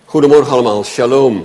Goedemorgen allemaal, shalom.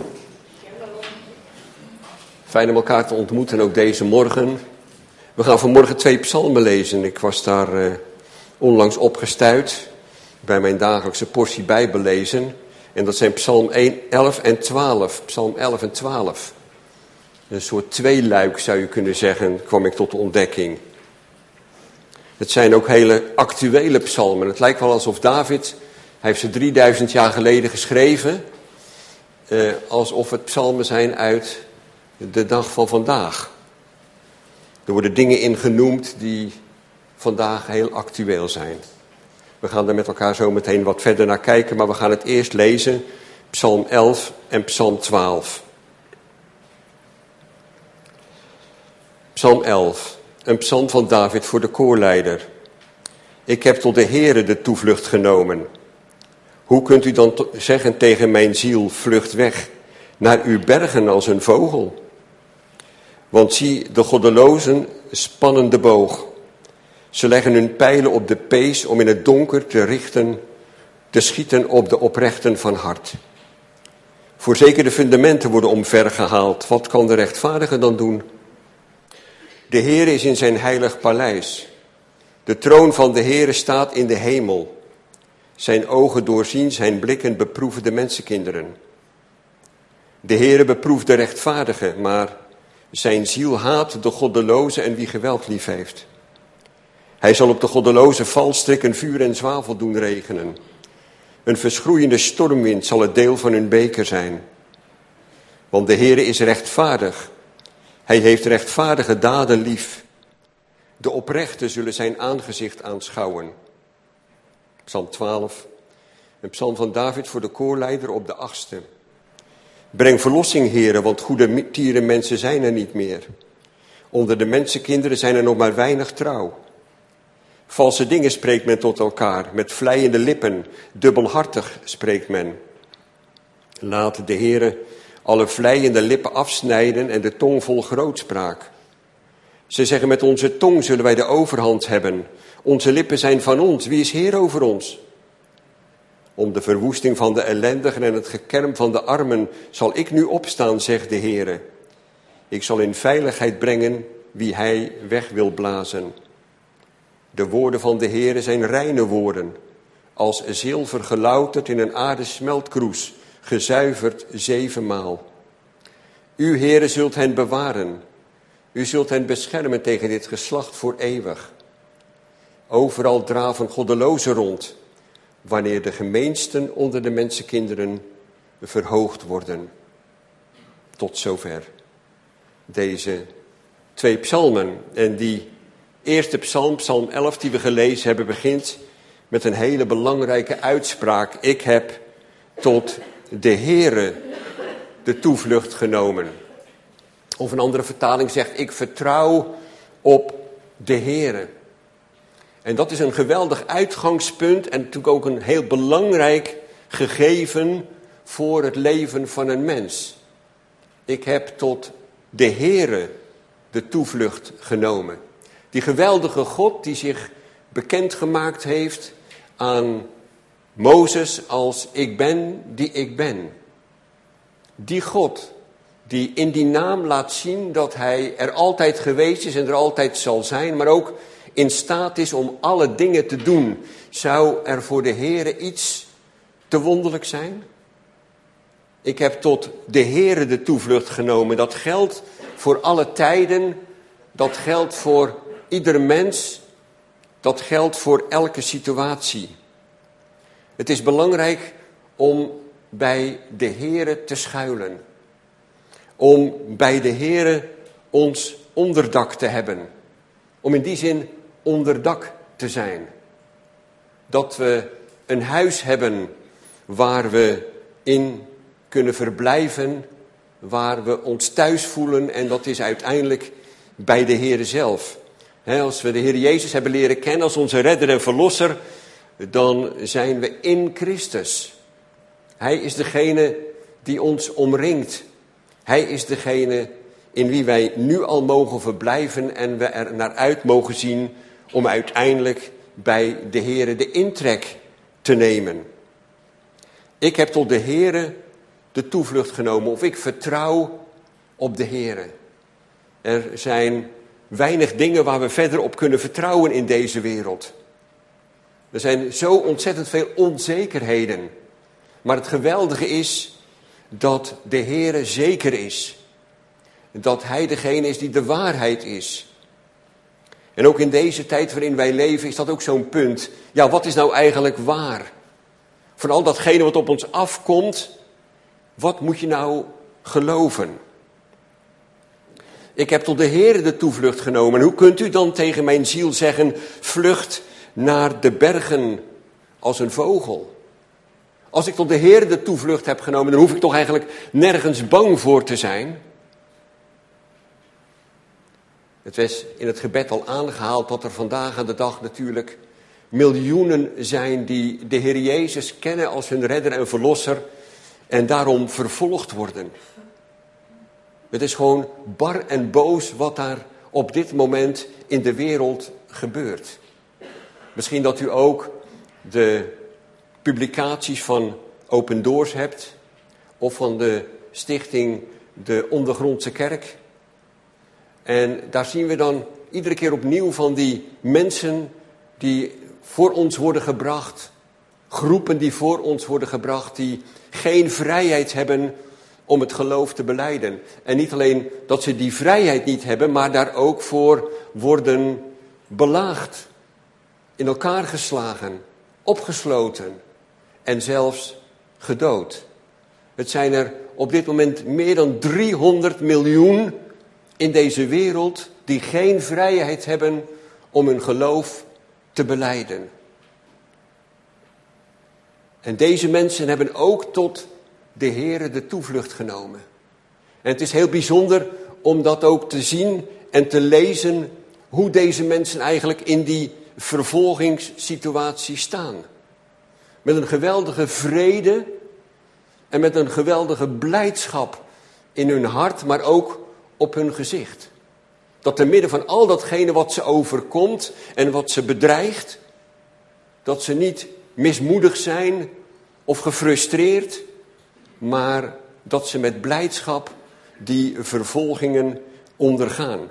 Fijn om elkaar te ontmoeten, ook deze morgen. We gaan vanmorgen 2 psalmen lezen. Ik was daar onlangs opgestuit bij mijn dagelijkse portie Bijbellezen. En dat zijn psalm 11 en 12. Psalm 11 en 12. Een soort tweeluik zou je kunnen zeggen, kwam ik tot de ontdekking. Het zijn ook hele actuele psalmen. Het lijkt wel alsof David, hij heeft ze 3000 jaar geleden geschreven, alsof het psalmen zijn uit de dag van vandaag. Er worden dingen in genoemd die vandaag heel actueel zijn. We gaan er met elkaar zo meteen wat verder naar kijken, maar we gaan het eerst lezen, psalm 11 en psalm 12. Psalm 11, een psalm van David voor de koorleider. Ik heb tot de Heere de toevlucht genomen. Hoe kunt u dan zeggen tegen mijn ziel, vlucht weg, naar uw bergen als een vogel? Want zie, de goddelozen spannen de boog. Ze leggen hun pijlen op de pees om in het donker te schieten op de oprechten van hart. Voorzeker de fundamenten worden omvergehaald. Wat kan de rechtvaardige dan doen? De Heere is in zijn heilig paleis. De troon van de Heere staat in de hemel. Zijn ogen doorzien, zijn blikken beproeven de mensenkinderen. De Heere beproeft de rechtvaardige, maar zijn ziel haat de goddeloze en wie geweld lief heeft. Hij zal op de goddeloze valstrikken vuur en zwavel doen regenen. Een verschroeiende stormwind zal het deel van hun beker zijn. Want de Heere is rechtvaardig. Hij heeft rechtvaardige daden lief. De oprechten zullen zijn aangezicht aanschouwen. Psalm 12, een psalm van David voor de koorleider op de 8e. Breng verlossing, Heere, want goede tierenmensen zijn er niet meer. Onder de mensenkinderen zijn er nog maar weinig trouw. Valse dingen spreekt men tot elkaar, met vleiende lippen, dubbelhartig spreekt men. Laat de Heere alle vleiende lippen afsnijden en de tong vol grootspraak. Ze zeggen, met onze tong zullen wij de overhand hebben. Onze lippen zijn van ons, wie is Heer over ons? Om de verwoesting van de ellendigen en het gekerm van de armen zal ik nu opstaan, zegt de Heere. Ik zal in veiligheid brengen wie hij weg wil blazen. De woorden van de Heere zijn reine woorden, als zilver gelouterd in een aardesmeltkroes, gezuiverd 7 maal. U, Heere, zult hen bewaren. U zult hen beschermen tegen dit geslacht voor eeuwig. Overal draven goddelozen rond, wanneer de gemeensten onder de mensenkinderen verhoogd worden. Tot zover deze 2 psalmen. En die eerste psalm, psalm 11, die we gelezen hebben, begint met een hele belangrijke uitspraak. Ik heb tot de Heere de toevlucht genomen. Of een andere vertaling zegt, ik vertrouw op de Heere. En dat is een geweldig uitgangspunt en natuurlijk ook een heel belangrijk gegeven voor het leven van een mens. Ik heb tot de Heere de toevlucht genomen. Die geweldige God die zich bekendgemaakt heeft aan Mozes als ik ben die ik ben. Die God die in die naam laat zien dat hij er altijd geweest is en er altijd zal zijn, maar ook in staat is om alle dingen te doen. Zou er voor de Heere iets te wonderlijk zijn? Ik heb tot de Heere de toevlucht genomen. Dat geldt voor alle tijden. Dat geldt voor ieder mens. Dat geldt voor elke situatie. Het is belangrijk om bij de Heere te schuilen. Om bij de Heere ons onderdak te hebben. Om in die zin onderdak te zijn. Dat we een huis hebben waar we in kunnen verblijven, waar we ons thuis voelen en dat is uiteindelijk bij de Heere zelf. Als we de Heer Jezus hebben leren kennen als onze redder en verlosser, dan zijn we in Christus. Hij is degene die ons omringt. Hij is degene in wie wij nu al mogen verblijven en we er naar uit mogen zien om uiteindelijk bij de Heere de intrek te nemen. Ik heb tot de Heere de toevlucht genomen, of ik vertrouw op de Heere. Er zijn weinig dingen waar we verder op kunnen vertrouwen in deze wereld. Er zijn zo ontzettend veel onzekerheden. Maar het geweldige is dat de Heere zeker is. Dat Hij degene is die de waarheid is. En ook in deze tijd waarin wij leven is dat ook zo'n punt. Ja, wat is nou eigenlijk waar? Van al datgene wat op ons afkomt, wat moet je nou geloven? Ik heb tot de Heere de toevlucht genomen. En hoe kunt u dan tegen mijn ziel zeggen, vlucht naar de bergen als een vogel? Als ik tot de Heere de toevlucht heb genomen, dan hoef ik toch eigenlijk nergens bang voor te zijn. Het was in het gebed al aangehaald dat er vandaag aan de dag natuurlijk miljoenen zijn die de Heer Jezus kennen als hun redder en verlosser en daarom vervolgd worden. Het is gewoon bar en boos wat daar op dit moment in de wereld gebeurt. Misschien dat u ook de publicaties van Open Doors hebt of van de stichting De Ondergrondse Kerk. En daar zien we dan iedere keer opnieuw van die mensen die voor ons worden gebracht. Groepen die voor ons worden gebracht, die geen vrijheid hebben om het geloof te belijden. En niet alleen dat ze die vrijheid niet hebben, maar daar ook voor worden belaagd. In elkaar geslagen, opgesloten en zelfs gedood. Het zijn er op dit moment meer dan 300 miljoen in deze wereld die geen vrijheid hebben om hun geloof te belijden. En deze mensen hebben ook tot de Heere de toevlucht genomen. En het is heel bijzonder om dat ook te zien en te lezen hoe deze mensen eigenlijk in die vervolgingssituatie staan. Met een geweldige vrede en met een geweldige blijdschap in hun hart, maar ook op hun gezicht. Dat te midden van al datgene wat ze overkomt en wat ze bedreigt, dat ze niet mismoedig zijn of gefrustreerd, maar dat ze met blijdschap die vervolgingen ondergaan.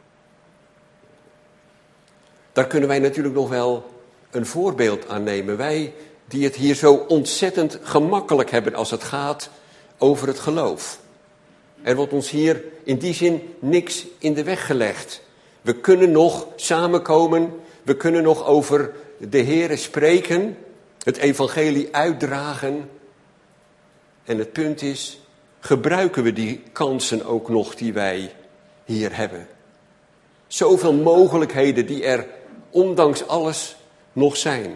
Daar kunnen wij natuurlijk nog wel een voorbeeld aan nemen. Wij die het hier zo ontzettend gemakkelijk hebben als het gaat over het geloof. Er wordt ons hier in die zin niks in de weg gelegd. We kunnen nog samenkomen, we kunnen nog over de Heere spreken, het evangelie uitdragen. En het punt is, gebruiken we die kansen ook nog die wij hier hebben? Zoveel mogelijkheden die er ondanks alles nog zijn.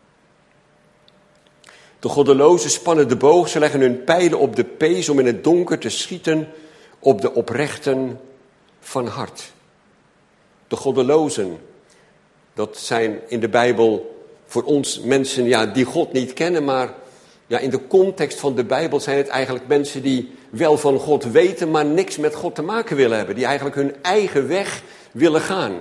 De goddelozen spannen de boog, ze leggen hun pijlen op de pees om in het donker te schieten op de oprechten van hart. De goddelozen, dat zijn in de Bijbel voor ons mensen die God niet kennen, maar in de context van de Bijbel zijn het eigenlijk mensen die wel van God weten, maar niks met God te maken willen hebben. Die eigenlijk hun eigen weg willen gaan.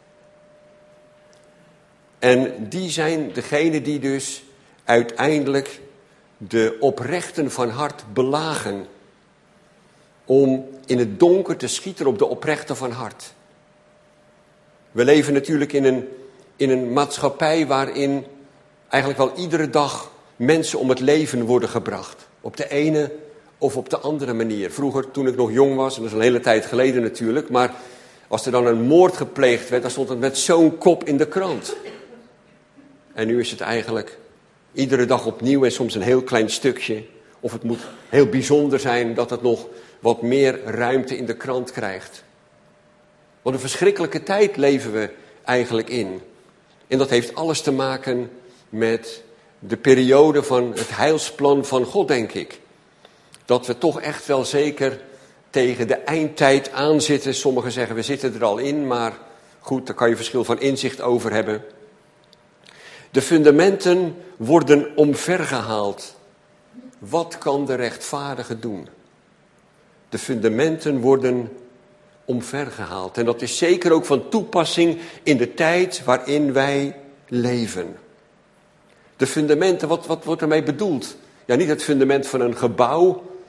En die zijn degene die dus uiteindelijk de oprechten van hart belagen. Om in het donker te schieten op de oprechten van hart. We leven natuurlijk in een maatschappij waarin eigenlijk wel iedere dag mensen om het leven worden gebracht. Op de ene of op de andere manier. Vroeger, toen ik nog jong was, en dat is een hele tijd geleden natuurlijk, maar als er dan een moord gepleegd werd, dan stond het met zo'n kop in de krant. En nu is het eigenlijk iedere dag opnieuw en soms een heel klein stukje. Of het moet heel bijzonder zijn dat het nog wat meer ruimte in de krant krijgt. Wat een verschrikkelijke tijd leven we eigenlijk in. En dat heeft alles te maken met de periode van het heilsplan van God, denk ik. Dat we toch echt wel zeker tegen de eindtijd aanzitten. Sommigen zeggen we zitten er al in, maar goed, daar kan je verschil van inzicht over hebben. De fundamenten worden omvergehaald. Wat kan de rechtvaardige doen? De fundamenten worden omvergehaald. En dat is zeker ook van toepassing in de tijd waarin wij leven. De fundamenten, wat wordt ermee bedoeld? Ja, niet het fundament van een gebouw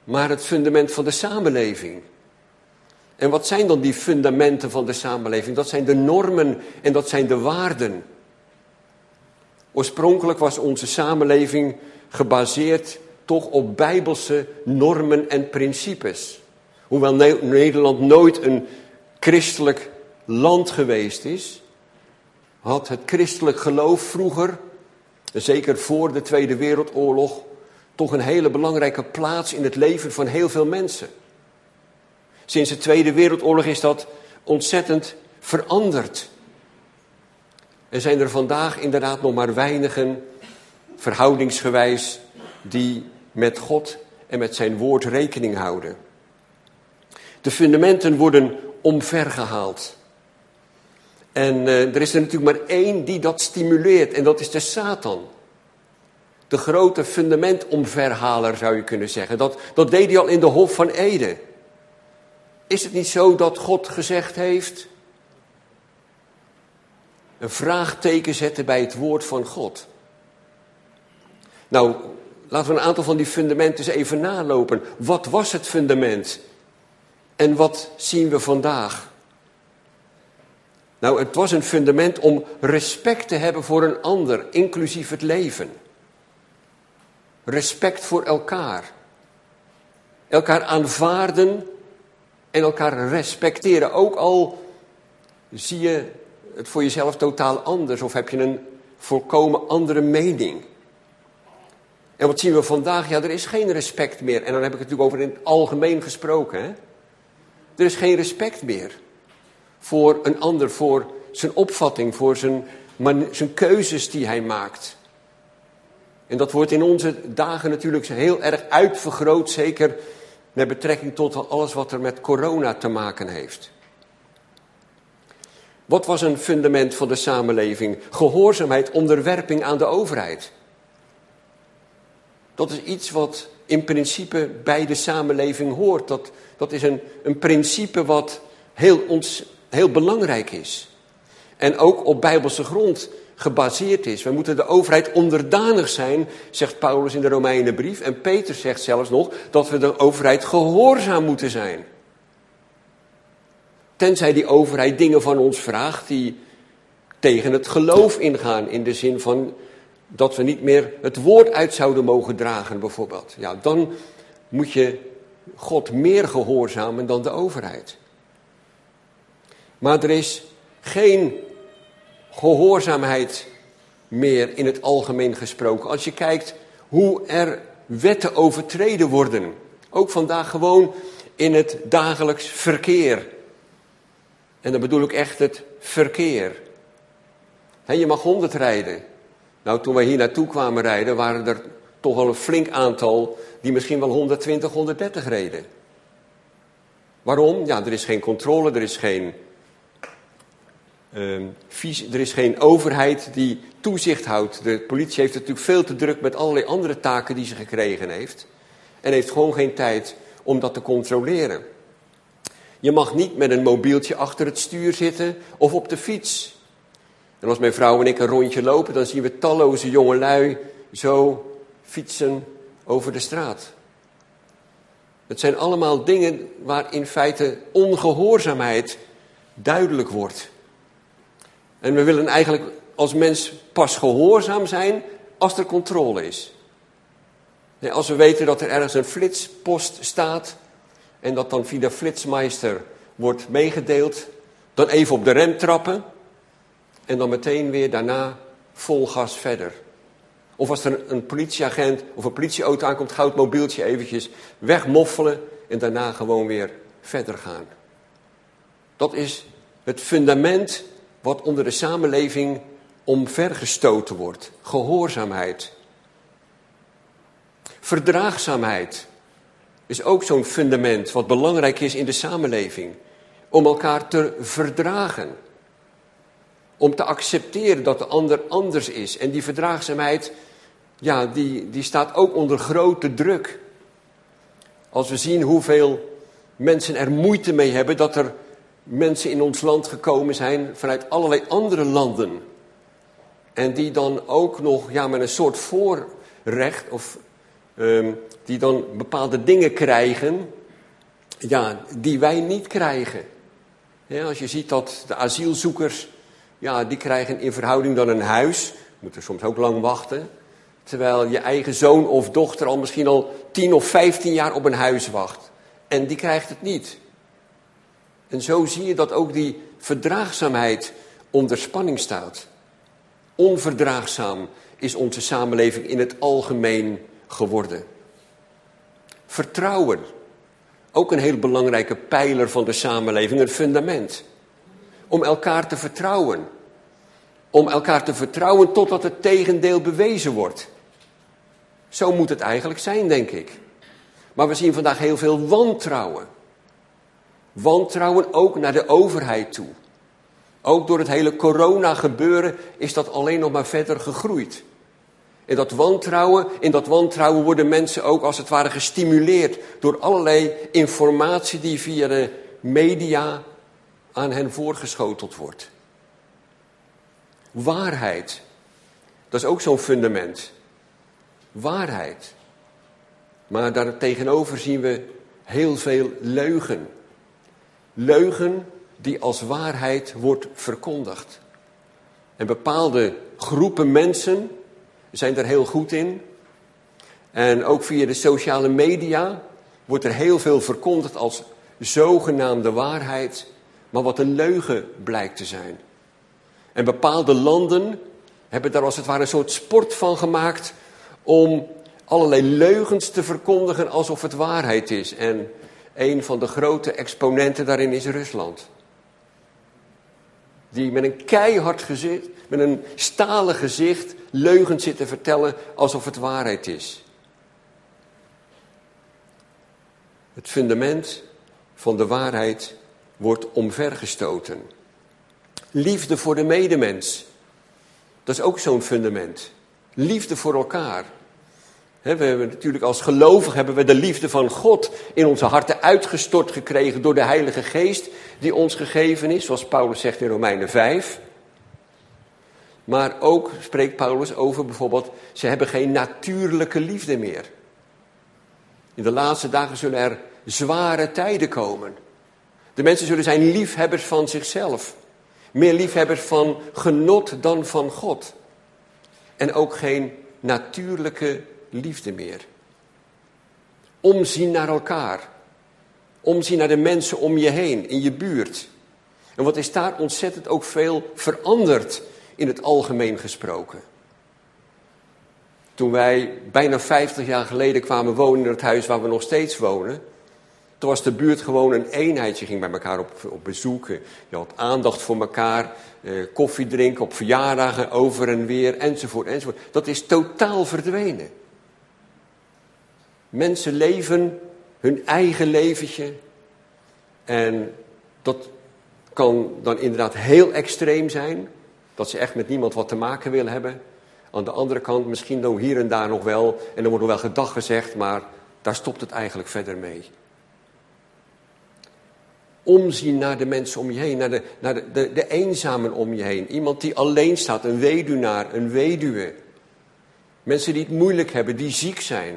maar het fundament van de samenleving. En wat zijn dan die fundamenten van de samenleving? Dat zijn de normen en dat zijn de waarden. Oorspronkelijk was onze samenleving gebaseerd toch op bijbelse normen en principes. Hoewel Nederland nooit een christelijk land geweest is, had het christelijk geloof vroeger, zeker voor de Tweede Wereldoorlog, toch een hele belangrijke plaats in het leven van heel veel mensen. Sinds de Tweede Wereldoorlog is dat ontzettend veranderd. Er zijn er vandaag inderdaad nog maar weinigen, verhoudingsgewijs, die met God en met zijn woord rekening houden. De fundamenten worden omvergehaald. En er is er natuurlijk maar één die dat stimuleert en dat is de Satan. De grote fundamentomverhaler zou je kunnen zeggen. Dat deed hij al in de Hof van Eden. Is het niet zo dat God gezegd heeft, een vraagteken zetten bij het woord van God? Nou, laten we een aantal van die fundamenten eens even nalopen. Wat was het fundament? En wat zien we vandaag? Nou, het was een fundament om respect te hebben voor een ander, inclusief het leven. Respect voor elkaar. Elkaar aanvaarden en elkaar respecteren. Ook al zie je het voor jezelf totaal anders of heb je een volkomen andere mening. En wat zien we vandaag? Ja, er is geen respect meer. En dan heb ik het natuurlijk over in het algemeen gesproken. Hè? Er is geen respect meer voor een ander, voor zijn opvatting, voor zijn keuzes die hij maakt. En dat wordt in onze dagen natuurlijk heel erg uitvergroot, zeker met betrekking tot alles wat er met corona te maken heeft. Wat was een fundament van de samenleving? Gehoorzaamheid, onderwerping aan de overheid. Dat is iets wat in principe bij de samenleving hoort. Dat is een principe wat heel belangrijk is. En ook op bijbelse grond gebaseerd is. We moeten de overheid onderdanig zijn, zegt Paulus in de Romeinenbrief. En Peter zegt zelfs nog dat we de overheid gehoorzaam moeten zijn. Tenzij die overheid dingen van ons vraagt die tegen het geloof ingaan. In de zin van dat we niet meer het woord uit zouden mogen dragen bijvoorbeeld. Ja, dan moet je God meer gehoorzamen dan de overheid. Maar er is geen gehoorzaamheid meer in het algemeen gesproken. Als je kijkt hoe er wetten overtreden worden. Ook vandaag gewoon in het dagelijks verkeer. En dan bedoel ik echt het verkeer. Je mag 100 rijden. Nou, toen wij hier naartoe kwamen rijden, waren er toch al een flink aantal die misschien wel 120, 130 reden. Waarom? Ja, er is geen controle, er is geen overheid die toezicht houdt. De politie heeft het natuurlijk veel te druk met allerlei andere taken die ze gekregen heeft. En heeft gewoon geen tijd om dat te controleren. Je mag niet met een mobieltje achter het stuur zitten of op de fiets. En als mijn vrouw en ik een rondje lopen, dan zien we talloze jongelui zo fietsen over de straat. Het zijn allemaal dingen waar in feite ongehoorzaamheid duidelijk wordt. En we willen eigenlijk als mens pas gehoorzaam zijn als er controle is. Als we weten dat er ergens een flitspost staat en dat dan via de flitsmeister wordt meegedeeld, dan even op de rem trappen en dan meteen weer daarna vol gas verder. Of als er een politieagent of een politieauto aankomt, gauw het mobieltje eventjes wegmoffelen en daarna gewoon weer verder gaan. Dat is het fundament wat onder de samenleving omvergestoten wordt. Gehoorzaamheid. Verdraagzaamheid is ook zo'n fundament wat belangrijk is in de samenleving. Om elkaar te verdragen. Om te accepteren dat de ander anders is. En die verdraagzaamheid, ja, die staat ook onder grote druk. Als we zien hoeveel mensen er moeite mee hebben dat er mensen in ons land gekomen zijn vanuit allerlei andere landen. En die dan ook nog met een soort voorrecht of die dan bepaalde dingen krijgen, ja, die wij niet krijgen. Ja, als je ziet dat de asielzoekers, ja, die krijgen in verhouding dan een huis, moeten soms ook lang wachten, terwijl je eigen zoon of dochter al misschien al 10 of 15 jaar op een huis wacht. En die krijgt het niet. En zo zie je dat ook die verdraagzaamheid onder spanning staat. Onverdraagzaam is onze samenleving in het algemeen geworden. Vertrouwen, ook een heel belangrijke pijler van de samenleving, een fundament. Om elkaar te vertrouwen. Om elkaar te vertrouwen totdat het tegendeel bewezen wordt. Zo moet het eigenlijk zijn, denk ik. Maar we zien vandaag heel veel wantrouwen. Wantrouwen ook naar de overheid toe. Ook door het hele corona-gebeuren is dat alleen nog maar verder gegroeid. In dat wantrouwen worden mensen ook als het ware gestimuleerd door allerlei informatie die via de media aan hen voorgeschoteld wordt. Waarheid, dat is ook zo'n fundament. Waarheid. Maar daartegenover zien we heel veel leugen. Leugen die als waarheid wordt verkondigd. En bepaalde groepen mensen zijn er heel goed in. En ook via de sociale media wordt er heel veel verkondigd als zogenaamde waarheid, maar wat een leugen blijkt te zijn. En bepaalde landen hebben daar als het ware een soort sport van gemaakt om allerlei leugens te verkondigen alsof het waarheid is. En een van de grote exponenten daarin is Rusland. Die met een keihard gezicht, met een stalen gezicht, leugens zit te vertellen alsof het waarheid is. Het fundament van de waarheid wordt omvergestoten. Liefde voor de medemens. Dat is ook zo'n fundament. Liefde voor elkaar. We hebben natuurlijk als gelovigen hebben we de liefde van God in onze harten uitgestort gekregen door de Heilige Geest die ons gegeven is, zoals Paulus zegt in Romeinen 5. Maar ook spreekt Paulus over bijvoorbeeld, ze hebben geen natuurlijke liefde meer. In de laatste dagen zullen er zware tijden komen. De mensen zullen zijn liefhebbers van zichzelf. Meer liefhebbers van genot dan van God. En ook geen natuurlijke liefde meer. Omzien naar elkaar. Omzien naar de mensen om je heen, in je buurt. En wat is daar ontzettend ook veel veranderd in het algemeen gesproken. Toen wij bijna 50 jaar geleden kwamen wonen in het huis waar we nog steeds wonen, toen was de buurt gewoon een eenheid. Je ging bij elkaar op bezoek, je had aandacht voor elkaar, koffie drinken op verjaardagen, over en weer, enzovoort, enzovoort. Dat is totaal verdwenen. Mensen leven hun eigen leventje en dat kan dan inderdaad heel extreem zijn, dat ze echt met niemand wat te maken willen hebben. Aan de andere kant misschien nog hier en daar nog wel, en er wordt nog wel gedag gezegd, maar daar stopt het eigenlijk verder mee. Omzien naar de mensen om je heen, naar de eenzamen om je heen. Iemand die alleen staat, een weduwnaar, een weduwe. Mensen die het moeilijk hebben, die ziek zijn.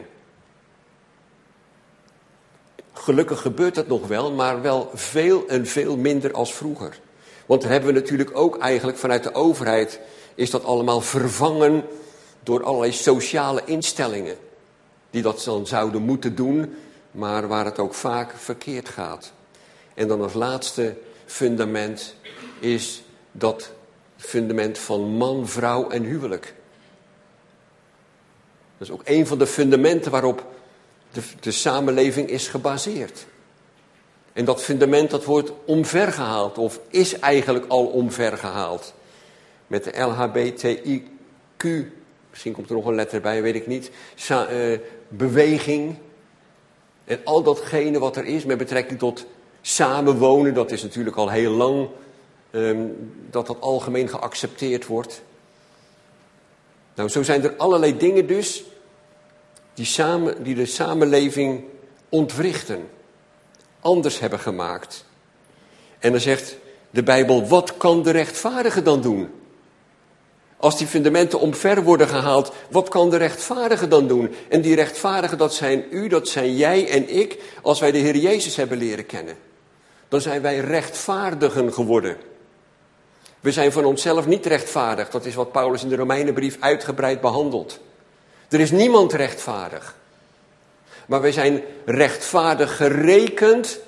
Gelukkig gebeurt dat nog wel, maar wel veel en veel minder als vroeger. Want dan hebben we natuurlijk ook eigenlijk vanuit de overheid, is dat allemaal vervangen door allerlei sociale instellingen. Die dat dan zouden moeten doen, maar waar het ook vaak verkeerd gaat. En dan als laatste fundament is dat fundament van man, vrouw en huwelijk. Dat is ook een van de fundamenten waarop de samenleving is gebaseerd. En dat fundament dat wordt omvergehaald of is eigenlijk al omvergehaald. Met de LHBTIQ, misschien komt er nog een letter bij, weet ik niet, beweging. En al datgene wat er is met betrekking tot samenwonen, dat is natuurlijk al heel lang dat algemeen geaccepteerd wordt. Nou, zo zijn er allerlei dingen dus die de samenleving ontwrichten, anders hebben gemaakt. En dan zegt de Bijbel, wat kan de rechtvaardige dan doen? Als die fundamenten omver worden gehaald, wat kan de rechtvaardige dan doen? En die rechtvaardigen, dat zijn u, dat zijn jij en ik, als wij de Heer Jezus hebben leren kennen. Dan zijn wij rechtvaardigen geworden. We zijn van onszelf niet rechtvaardig. Dat is wat Paulus in de Romeinenbrief uitgebreid behandelt. Er is niemand rechtvaardig. Maar wij zijn rechtvaardig gerekend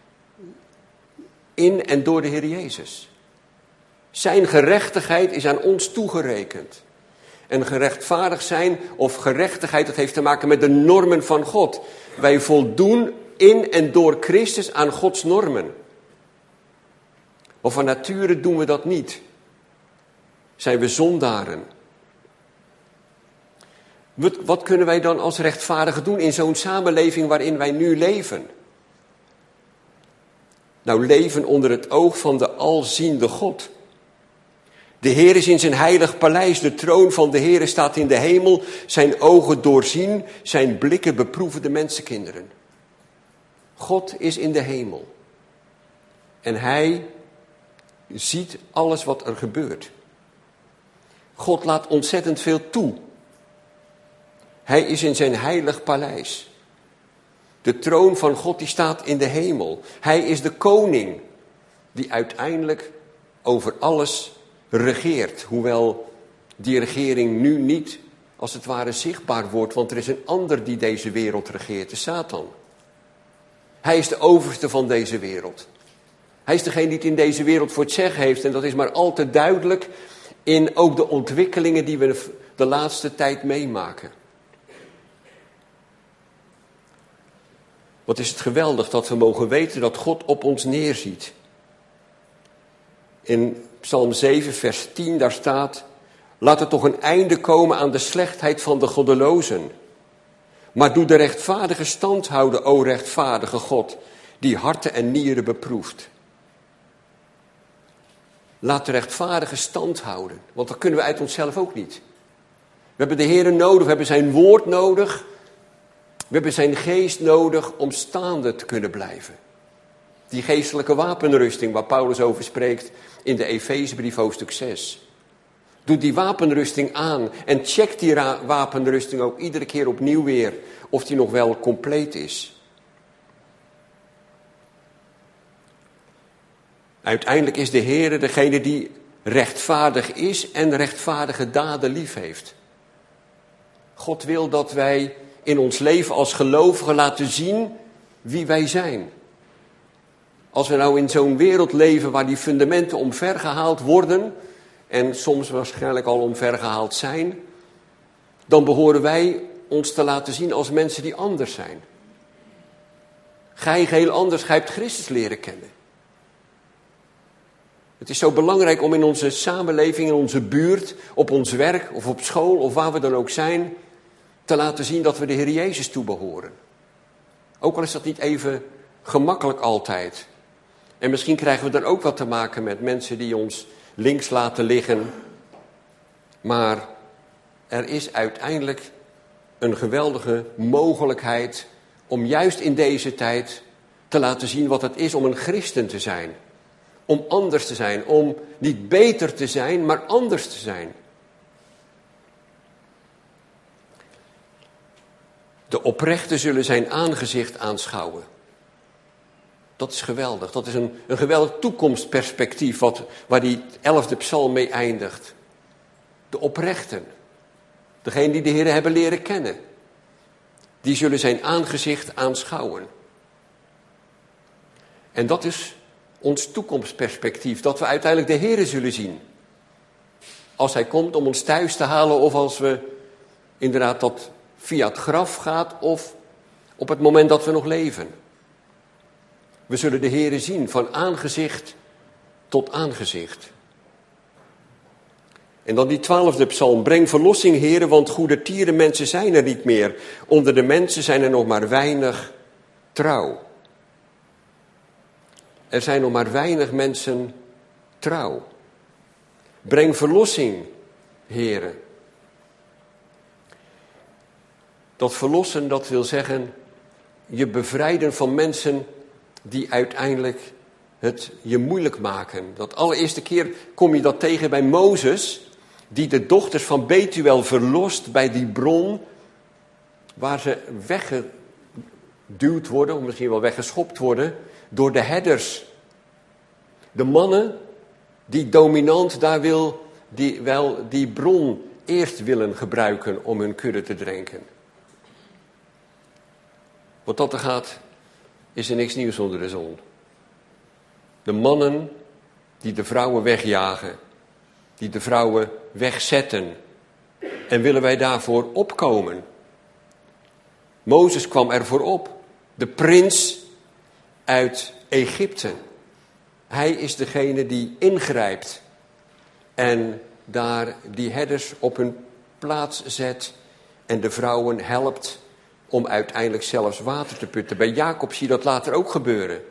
in en door de Heer Jezus. Zijn gerechtigheid is aan ons toegerekend. En gerechtvaardigd zijn of gerechtigheid, dat heeft te maken met de normen van God. Wij voldoen in en door Christus aan Gods normen. Maar van nature doen we dat niet. Zijn we zondaren. Wat kunnen wij dan als rechtvaardigen doen in zo'n samenleving waarin wij nu leven? Nou, leven onder het oog van de alziende God. De Heer is in zijn heilig paleis, de troon van de Heer staat in de hemel. Zijn ogen doorzien, zijn blikken beproeven de mensenkinderen. God is in de hemel. En hij ziet alles wat er gebeurt. God laat ontzettend veel toe. Hij is in zijn heilig paleis. De troon van God die staat in de hemel. Hij is de koning die uiteindelijk over alles regeert. Hoewel die regering nu niet als het ware zichtbaar wordt. Want er is een ander die deze wereld regeert, de Satan. Hij is de overste van deze wereld. Hij is degene die het in deze wereld voor het zeggen heeft. En dat is maar al te duidelijk in ook de ontwikkelingen die we de laatste tijd meemaken. Wat is het geweldig dat we mogen weten dat God op ons neerziet. In Psalm 7 vers 10 daar staat: laat er toch een einde komen aan de slechtheid van de goddelozen. Maar doe de rechtvaardige stand houden, o rechtvaardige God, die harten en nieren beproeft. Laat de rechtvaardige stand houden, want dat kunnen we uit onszelf ook niet. We hebben de Heer nodig, we hebben zijn woord nodig. We hebben zijn geest nodig om staande te kunnen blijven. Die geestelijke wapenrusting waar Paulus over spreekt in de Efezebrief hoofdstuk 6. Doe die wapenrusting aan en check die wapenrusting ook iedere keer opnieuw weer of die nog wel compleet is. Uiteindelijk is de Heer degene die rechtvaardig is en rechtvaardige daden lief heeft. God wil dat wij in ons leven als gelovigen laten zien wie wij zijn. Als we nou in zo'n wereld leven waar die fundamenten omvergehaald worden, en soms waarschijnlijk al omvergehaald zijn, dan behoren wij ons te laten zien als mensen die anders zijn. Gij geheel anders, gij hebt Christus leren kennen. Het is zo belangrijk om in onze samenleving, in onze buurt, op ons werk of op school of waar we dan ook zijn, te laten zien dat we de Heer Jezus toebehoren. Ook al is dat niet even gemakkelijk altijd. En misschien krijgen we dan ook wat te maken met mensen die ons links laten liggen. Maar er is uiteindelijk een geweldige mogelijkheid om juist in deze tijd te laten zien wat het is om een christen te zijn. Om anders te zijn, om niet beter te zijn, maar anders te zijn. De oprechten zullen zijn aangezicht aanschouwen. Dat is geweldig. Dat is een geweldig toekomstperspectief waar die 11e psalm mee eindigt. De oprechten. Degene die de Heer hebben leren kennen. Die zullen zijn aangezicht aanschouwen. En dat is ons toekomstperspectief. Dat we uiteindelijk de Heer zullen zien. Als hij komt om ons thuis te halen of als we inderdaad dat via het graf gaat of op het moment dat we nog leven. We zullen de Heere zien van aangezicht tot aangezicht. En dan die 12e psalm. Breng verlossing, Heere, want goedertiere mensen zijn er niet meer. Onder de mensen zijn er nog maar weinig trouw. Er zijn nog maar weinig mensen trouw. Breng verlossing, Heere. Dat verlossen, dat wil zeggen je bevrijden van mensen die uiteindelijk het je moeilijk maken. Dat allereerste keer kom je dat tegen bij Mozes. die de dochters van Betuel verlost bij die bron waar ze weggeduwd worden, of misschien wel weggeschopt worden, door de herders. De mannen die dominant daar die bron eerst willen gebruiken om hun kudde te drenken. Wat dat er gaat, is er niks nieuws onder de zon. De mannen die de vrouwen wegjagen, die de vrouwen wegzetten. En willen wij daarvoor opkomen? Mozes kwam ervoor op. De prins uit Egypte. Hij is degene die ingrijpt en daar die herders op hun plaats zet en de vrouwen helpt om uiteindelijk zelfs water te putten. Bij Jacob zie je dat later ook gebeuren.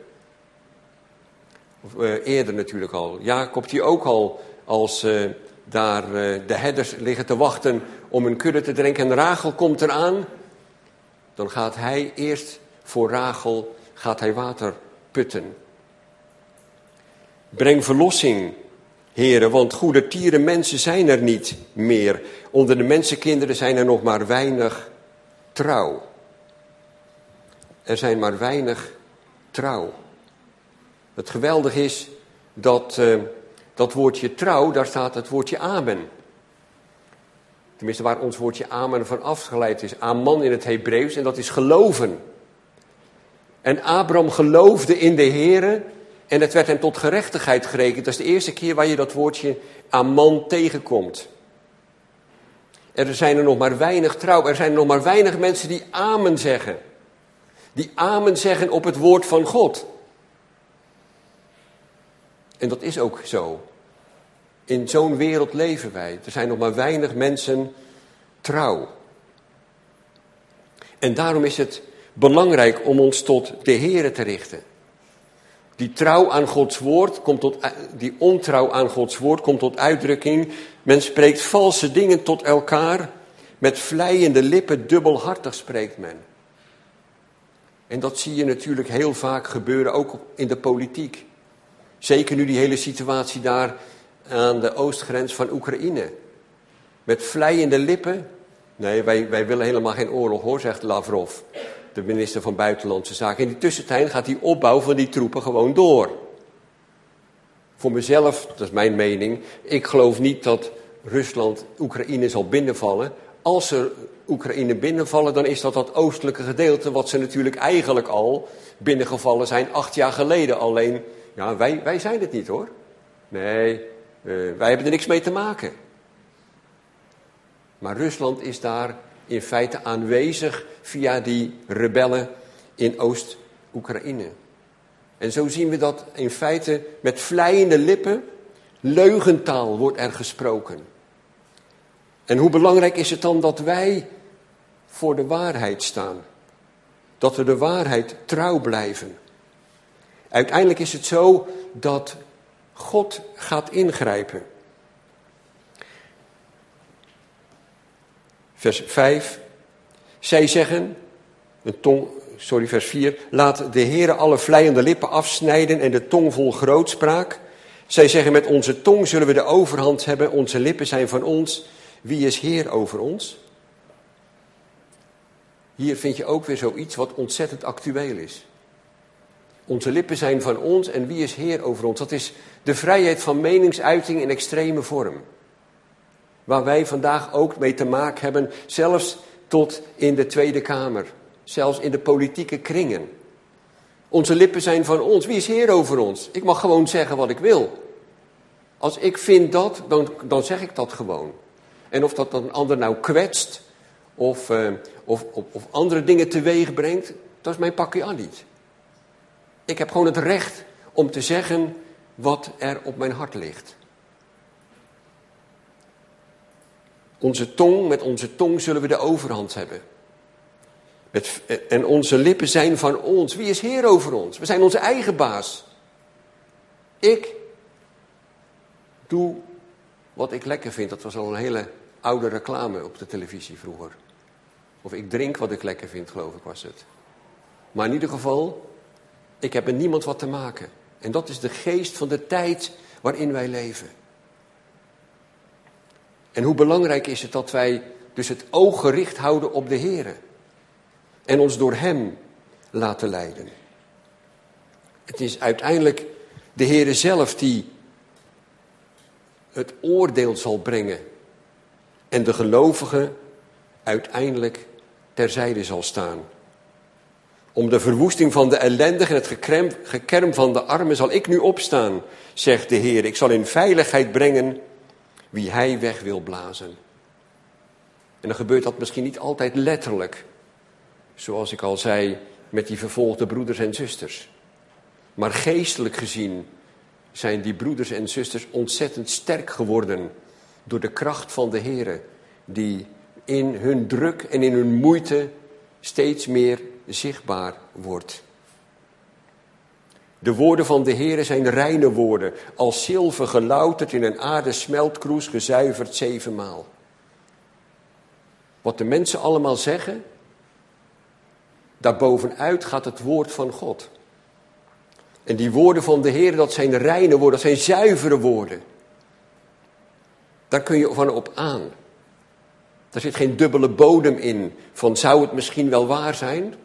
Eerder natuurlijk al. Jacob die ook al als daar de herders liggen te wachten om hun kudde te drinken en Rachel komt eraan, dan gaat hij eerst voor Rachel water putten. Breng verlossing, heren, want goedertieren mensen zijn er niet meer. Onder de mensenkinderen zijn er nog maar weinig trouw. Er zijn maar weinig trouw. Het geweldige is dat woordje trouw, daar staat het woordje amen. Tenminste, waar ons woordje amen van afgeleid is. Aman in het Hebreeuws, en dat is geloven. En Abraham geloofde in de Here en het werd hem tot gerechtigheid gerekend. Dat is de eerste keer waar je dat woordje aman tegenkomt. Er zijn er nog maar weinig trouw. Er zijn er nog maar weinig mensen die amen zeggen. Die amen zeggen op het woord van God. En dat is ook zo. In zo'n wereld leven wij. Er zijn nog maar weinig mensen trouw. En daarom is het belangrijk om ons tot de Here te richten. Die trouw aan Gods woord die ontrouw aan Gods woord komt tot uitdrukking. Men spreekt valse dingen tot elkaar. Met vleiende lippen dubbelhartig spreekt men. En dat zie je natuurlijk heel vaak gebeuren, ook in de politiek. Zeker nu die hele situatie daar aan de oostgrens van Oekraïne. Met vleiende lippen. Nee, wij willen helemaal geen oorlog hoor, zegt Lavrov, de minister van Buitenlandse Zaken. In die tussentijd gaat die opbouw van die troepen gewoon door. Voor mezelf, dat is mijn mening, ik geloof niet dat Rusland Oekraïne zal binnenvallen. Als ze Oekraïne binnenvallen, dan is dat oostelijke gedeelte wat ze natuurlijk eigenlijk al binnengevallen zijn 8 jaar geleden. Alleen, ja, wij zijn het niet hoor. Nee, wij hebben er niks mee te maken. Maar Rusland is daar in feite aanwezig via die rebellen in Oost-Oekraïne. En zo zien we dat in feite met vleiende lippen, leugentaal wordt er gesproken. En hoe belangrijk is het dan dat wij voor de waarheid staan? Dat we de waarheid trouw blijven. Uiteindelijk is het zo dat God gaat ingrijpen. Vers 5. Zij zeggen, vers 4. Laat de Heere alle vleiende lippen afsnijden en de tong vol grootspraak. Zij zeggen, met onze tong zullen we de overhand hebben. Onze lippen zijn van ons. Wie is Heer over ons? Hier vind je ook weer zoiets wat ontzettend actueel is. Onze lippen zijn van ons en wie is Heer over ons? Dat is de vrijheid van meningsuiting in extreme vorm. Waar wij vandaag ook mee te maken hebben, zelfs tot in de Tweede Kamer. Zelfs in de politieke kringen. Onze lippen zijn van ons. Wie is Heer over ons? Ik mag gewoon zeggen wat ik wil. Als ik vind dat, dan zeg ik dat gewoon. En of dat dan een ander nou kwetst of andere dingen teweeg brengt, dat is mijn pakje aan niet. Ik heb gewoon het recht om te zeggen wat er op mijn hart ligt. Met onze tong zullen we de overhand hebben. En onze lippen zijn van ons. Wie is Heer over ons? We zijn onze eigen baas. Ik doe wat ik lekker vind. Dat was al een hele oude reclame op de televisie vroeger. Of ik drink wat ik lekker vind, geloof ik was het. Maar in ieder geval, ik heb met niemand wat te maken. En dat is de geest van de tijd waarin wij leven. En hoe belangrijk is het dat wij dus het oog gericht houden op de Heere. En ons door Hem laten leiden. Het is uiteindelijk de Heere zelf die het oordeel zal brengen. En de gelovige uiteindelijk terzijde zal staan. Om de verwoesting van de ellendigen en het gekerm van de armen zal ik nu opstaan, zegt de Heer. Ik zal in veiligheid brengen wie Hij weg wil blazen. En dan gebeurt dat misschien niet altijd letterlijk. Zoals ik al zei, met die vervolgde broeders en zusters. Maar geestelijk gezien zijn die broeders en zusters ontzettend sterk geworden door de kracht van de Heer, die in hun druk en in hun moeite steeds meer zichtbaar wordt. De woorden van de Heer zijn reine woorden, als zilver gelouterd in een aarden smeltkroes gezuiverd 7 maal. Wat de mensen allemaal zeggen, daarbovenuit gaat het woord van God. En die woorden van de Heer, dat zijn reine woorden, dat zijn zuivere woorden. Daar kun je van op aan. Daar zit geen dubbele bodem in, van zou het misschien wel waar zijn?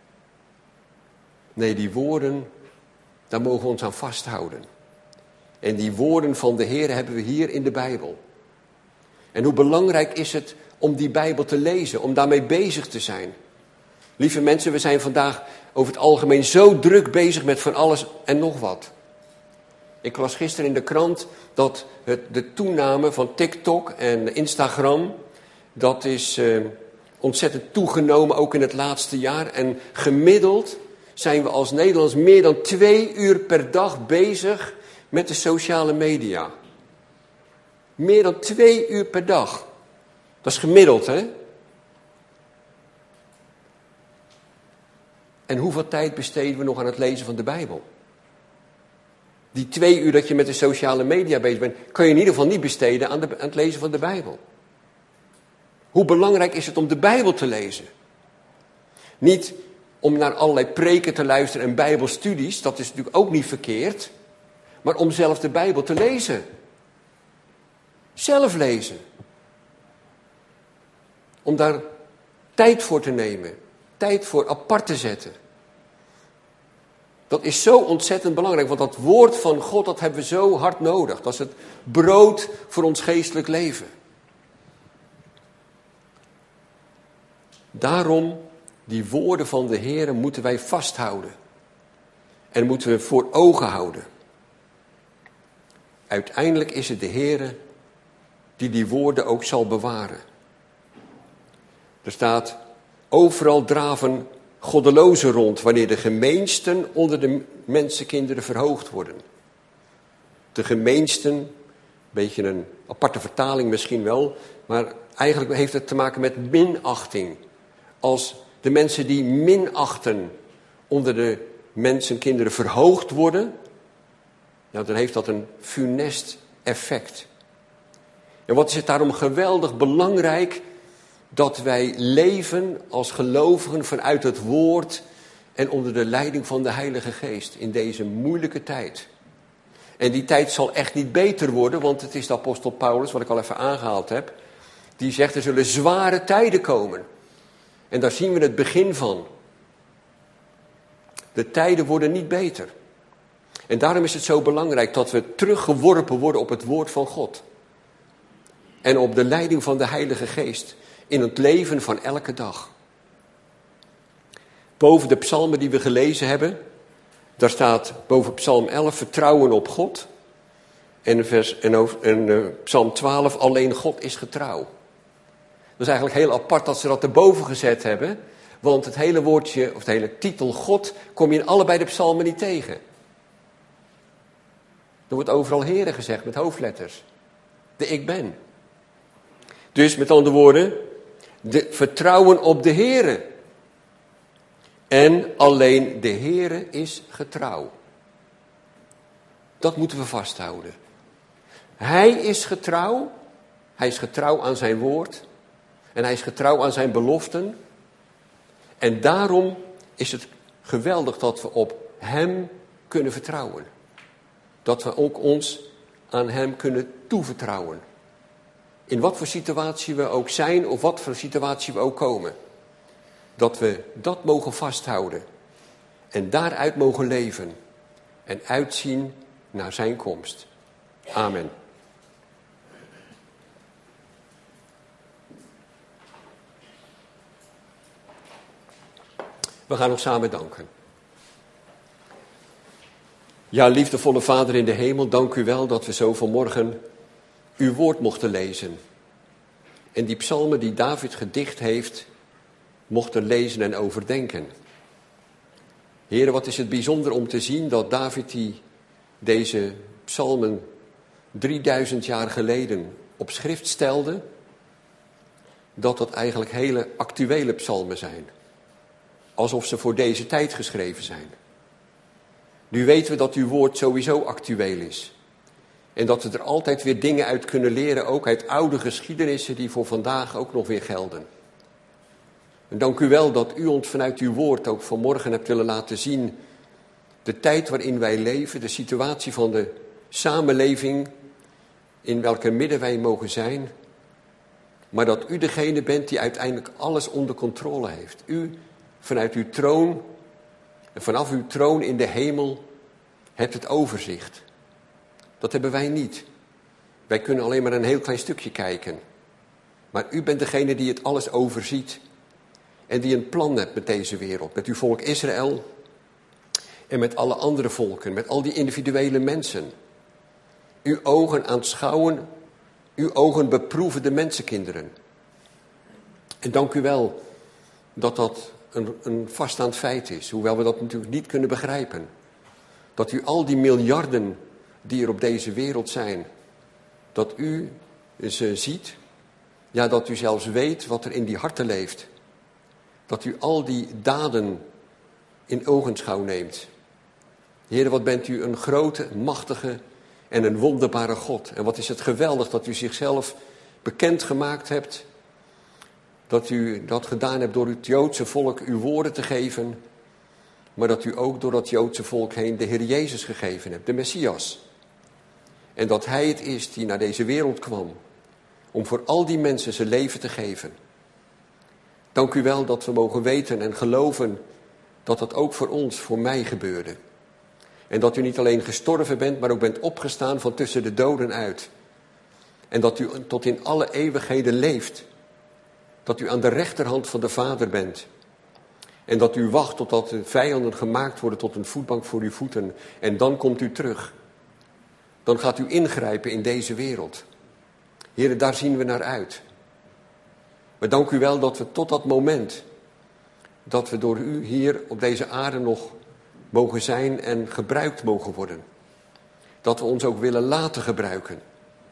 Nee, die woorden, daar mogen we ons aan vasthouden. En die woorden van de Heer hebben we hier in de Bijbel. En hoe belangrijk is het om die Bijbel te lezen, om daarmee bezig te zijn. Lieve mensen, we zijn vandaag over het algemeen zo druk bezig met van alles en nog wat. Ik las gisteren in de krant dat de toename van TikTok en Instagram, dat is ontzettend toegenomen, ook in het laatste jaar. En gemiddeld zijn we als Nederlanders meer dan 2 uur per dag bezig met de sociale media. Meer dan 2 uur per dag. Dat is gemiddeld, hè? En hoeveel tijd besteden we nog aan het lezen van de Bijbel? Die 2 uur dat je met de sociale media bezig bent, kan je in ieder geval niet besteden aan het lezen van de Bijbel. Hoe belangrijk is het om de Bijbel te lezen? Niet om naar allerlei preken te luisteren en Bijbelstudies, dat is natuurlijk ook niet verkeerd. Maar om zelf de Bijbel te lezen. Zelf lezen. Om daar tijd voor te nemen. Tijd voor apart te zetten. Dat is zo ontzettend belangrijk, want dat woord van God, dat hebben we zo hard nodig. Dat is het brood voor ons geestelijk leven. Daarom, die woorden van de Heer moeten wij vasthouden. En moeten we voor ogen houden. Uiteindelijk is het de Heer die woorden ook zal bewaren. Er staat, overal draven goddelozen rond, wanneer de gemeensten onder de mensenkinderen verhoogd worden. De gemeensten, een beetje een aparte vertaling misschien wel, maar eigenlijk heeft het te maken met minachting. Als de mensen die minachten onder de mensenkinderen verhoogd worden, nou, dan heeft dat een funest effect. En wat is het daarom geweldig belangrijk dat wij leven als gelovigen vanuit het woord en onder de leiding van de Heilige Geest in deze moeilijke tijd. En die tijd zal echt niet beter worden, want het is de apostel Paulus, wat ik al even aangehaald heb, die zegt er zullen zware tijden komen. En daar zien we het begin van. De tijden worden niet beter. En daarom is het zo belangrijk dat we teruggeworpen worden op het woord van God. En op de leiding van de Heilige Geest in het leven van elke dag. Boven de psalmen die we gelezen hebben, daar staat boven psalm 11 vertrouwen op God. En psalm 12 alleen God is getrouw. Dat is eigenlijk heel apart dat ze dat erboven gezet hebben. Want het hele woordje, of de hele titel God, kom je in allebei de psalmen niet tegen. Er wordt overal Heere gezegd met hoofdletters. De ik ben. Dus met andere woorden, vertrouwen op de Heere. En alleen de Heere is getrouw. Dat moeten we vasthouden. Hij is getrouw. Hij is getrouw aan zijn woord. En hij is getrouw aan zijn beloften. En daarom is het geweldig dat we op hem kunnen vertrouwen. Dat we ook ons aan hem kunnen toevertrouwen. In wat voor situatie we ook zijn of wat voor situatie we ook komen. Dat we dat mogen vasthouden. En daaruit mogen leven. En uitzien naar zijn komst. Amen. We gaan nog samen danken. Ja, liefdevolle Vader in de hemel, dank u wel dat we zo vanmorgen uw woord mochten lezen. En die psalmen die David gedicht heeft, mochten lezen en overdenken. Heren, wat is het bijzonder om te zien dat David deze psalmen 3000 jaar geleden op schrift stelde, dat eigenlijk hele actuele psalmen zijn. Alsof ze voor deze tijd geschreven zijn. Nu weten we dat uw woord sowieso actueel is. En dat we er altijd weer dingen uit kunnen leren, ook uit oude geschiedenissen die voor vandaag ook nog weer gelden. En dank u wel dat u ons vanuit uw woord ook vanmorgen hebt willen laten zien de tijd waarin wij leven, de situatie van de samenleving in welke midden wij mogen zijn. Maar dat u degene bent die uiteindelijk alles onder controle heeft. U vanuit uw troon en vanaf uw troon in de hemel hebt het overzicht. Dat hebben wij niet. Wij kunnen alleen maar een heel klein stukje kijken. Maar u bent degene die het alles overziet. En die een plan hebt met deze wereld. Met uw volk Israël. En met alle andere volken. Met al die individuele mensen. Uw ogen aanschouwen. Uw ogen beproeven de mensenkinderen. En dank u wel dat dat een vaststaand feit is. Hoewel we dat natuurlijk niet kunnen begrijpen. Dat u al die miljarden die er op deze wereld zijn, dat u ze ziet. Ja, dat u zelfs weet wat er in die harten leeft. Dat u al die daden in ogenschouw neemt. Heer, wat bent u een grote, machtige en een wonderbare God. En wat is het geweldig dat u zichzelf bekend gemaakt hebt. Dat u dat gedaan hebt door het Joodse volk uw woorden te geven. Maar dat u ook door dat Joodse volk heen de Heer Jezus gegeven hebt, de Messias. En dat hij het is die naar deze wereld kwam. Om voor al die mensen zijn leven te geven. Dank u wel dat we mogen weten en geloven dat dat ook voor ons, voor mij gebeurde. En dat u niet alleen gestorven bent, maar ook bent opgestaan van tussen de doden uit. En dat u tot in alle eeuwigheden leeft. Dat u aan de rechterhand van de Vader bent. En dat u wacht totdat de vijanden gemaakt worden tot een voetbank voor uw voeten. En dan komt u terug. Dan gaat u ingrijpen in deze wereld. Heren, daar zien we naar uit. Maar dank u wel dat we tot dat moment, dat we door u hier op deze aarde nog mogen zijn en gebruikt mogen worden. Dat we ons ook willen laten gebruiken.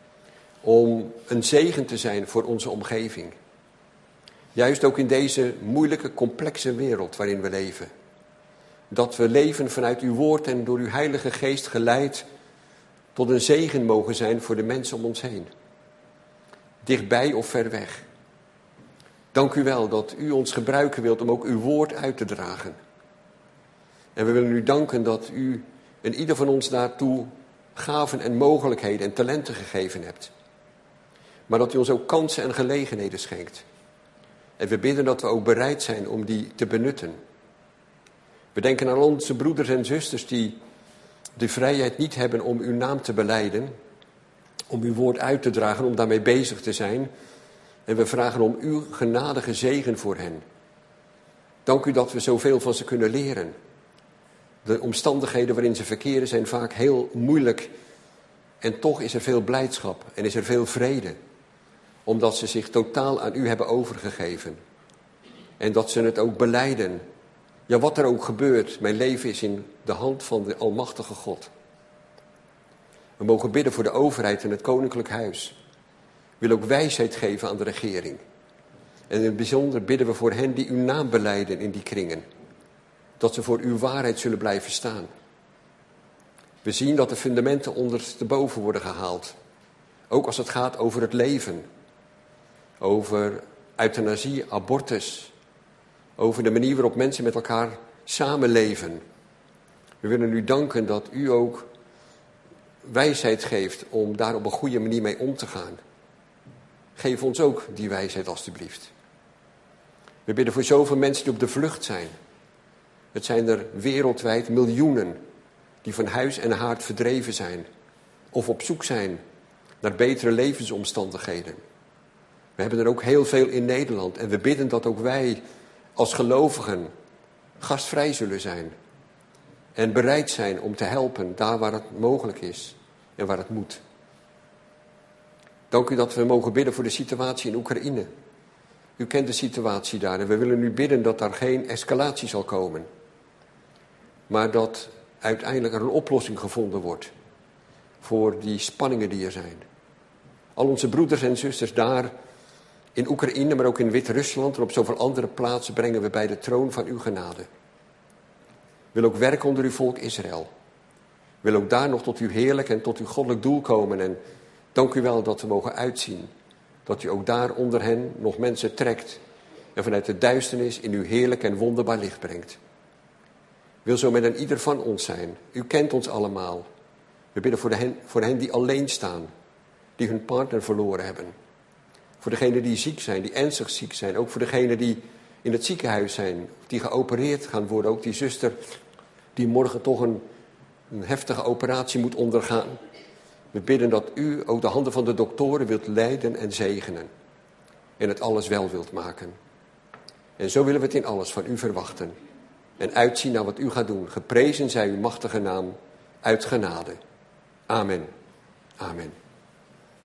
Om een zegen te zijn voor onze omgeving. Juist ook in deze moeilijke, complexe wereld waarin we leven. Dat we leven vanuit uw woord en door uw Heilige Geest geleid tot een zegen mogen zijn voor de mensen om ons heen. Dichtbij of ver weg. Dank u wel dat u ons gebruiken wilt om ook uw woord uit te dragen. En we willen u danken dat u en ieder van ons daartoe gaven en mogelijkheden en talenten gegeven hebt. Maar dat u ons ook kansen en gelegenheden schenkt. En we bidden dat we ook bereid zijn om die te benutten. We denken aan onze broeders en zusters die de vrijheid niet hebben om uw naam te belijden. Om uw woord uit te dragen, om daarmee bezig te zijn. En we vragen om uw genadige zegen voor hen. Dank u dat we zoveel van ze kunnen leren. De omstandigheden waarin ze verkeren zijn vaak heel moeilijk. En toch is er veel blijdschap en is er veel vrede. Omdat ze zich totaal aan u hebben overgegeven. En dat ze het ook belijden. Ja, wat er ook gebeurt, mijn leven is in de hand van de almachtige God. We mogen bidden voor de overheid en het koninklijk huis. We willen ook wijsheid geven aan de regering. En in het bijzonder bidden we voor hen die uw naam belijden in die kringen. Dat ze voor uw waarheid zullen blijven staan. We zien dat de fundamenten ondersteboven worden gehaald. Ook als het gaat over het leven. Over euthanasie, abortus. Over de manier waarop mensen met elkaar samenleven. We willen u danken dat u ook wijsheid geeft om daar op een goede manier mee om te gaan. Geef ons ook die wijsheid alstublieft. We bidden voor zoveel mensen die op de vlucht zijn. Het zijn er wereldwijd miljoenen die van huis en haard verdreven zijn. Of op zoek zijn naar betere levensomstandigheden. We hebben er ook heel veel in Nederland. En we bidden dat ook wij als gelovigen gastvrij zullen zijn. En bereid zijn om te helpen daar waar het mogelijk is en waar het moet. Dank u dat we mogen bidden voor de situatie in Oekraïne. U kent de situatie daar en we willen nu bidden dat daar geen escalatie zal komen. Maar dat uiteindelijk er een oplossing gevonden wordt voor die spanningen die er zijn. Al onze broeders en zusters daar in Oekraïne, maar ook in Wit-Rusland en op zoveel andere plaatsen brengen we bij de troon van uw genade. Wil ook werken onder uw volk Israël. Wil ook daar nog tot uw heerlijk en tot uw goddelijk doel komen. En dank u wel dat we mogen uitzien. Dat u ook daar onder hen nog mensen trekt. En vanuit de duisternis in uw heerlijk en wonderbaar licht brengt. Wil zo met een ieder van ons zijn. U kent ons allemaal. We bidden voor hen die alleen staan. Die hun partner verloren hebben. Voor degenen die ziek zijn, die ernstig ziek zijn. Ook voor degenen die in het ziekenhuis zijn. Die geopereerd gaan worden. Ook die zuster die morgen toch een heftige operatie moet ondergaan. We bidden dat u ook de handen van de doktoren wilt leiden en zegenen. En het alles wel wilt maken. En zo willen we het in alles van u verwachten. En uitzien naar wat u gaat doen. Geprezen zij uw machtige naam uit genade. Amen. Amen.